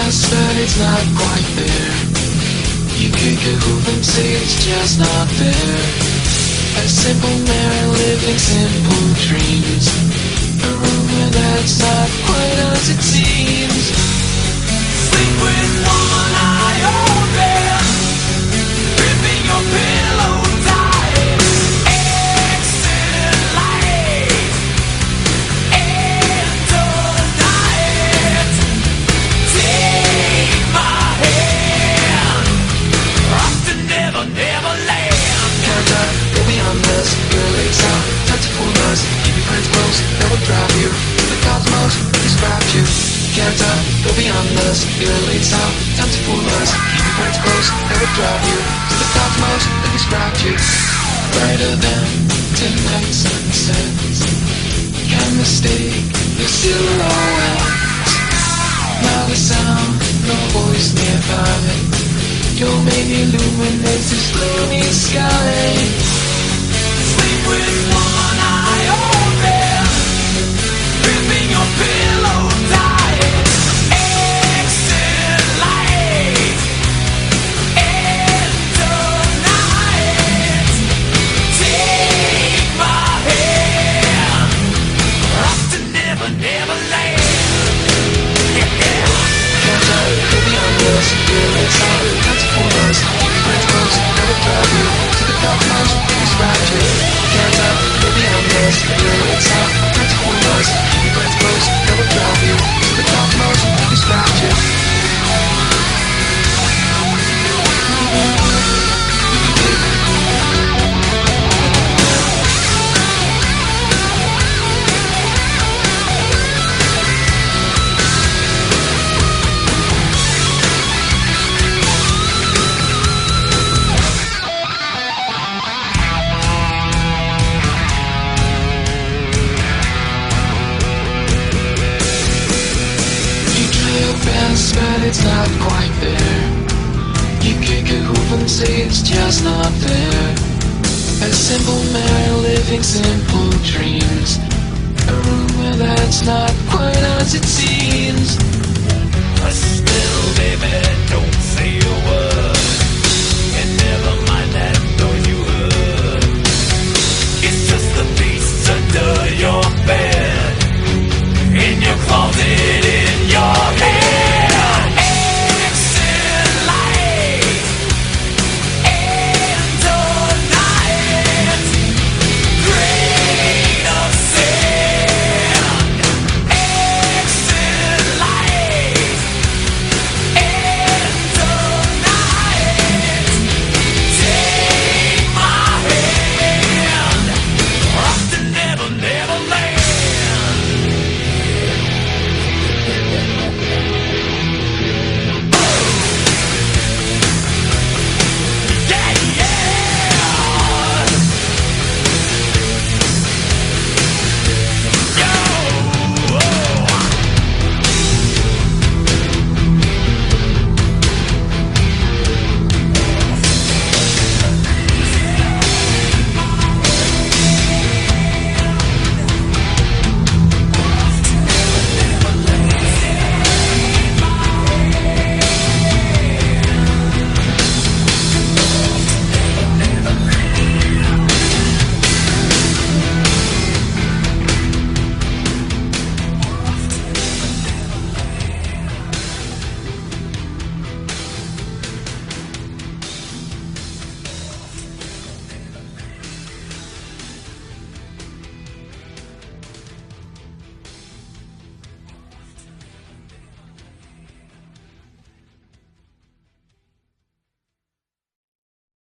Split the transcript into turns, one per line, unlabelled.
best, but it's not quite there. You kick a hoof and say it's just not fair. A simple man living simple dreams. A rumor that's not quite as it seems. Sleep with one eye open, gripping your pillow tight. Exit light into night. Take my hand, off to never, never land. Countdown, go beyond us, your legs out, time to fool us. Keep your friends close, that will drive you to the cosmos, describe you. Countdown, go beyond us, your legs out, time to fool us. Keep your friends close, that will drive you to the cosmos, that describe you. Brighter than tonight's sunsets, can't mistake the silhouette. Not a sound, no voice nearby. Your main illuminates this gloomy sky. Sleep with one eye open, gripping your pillow tight. Exit light into night. Take my hand, off to never, never land. Go beyond us, your legs out, time to fool us. Keep your friends close, that will drive you to the cosmos, describe you. Can't out, go beyond us, your legs out, time to fool us. Keep your friends close, that will drive you to the cosmos, describe you. But it's not quite there. You kick a hoof and say it's just not fair. A simple man living simple dreams. A rumor that's not quite as it seems.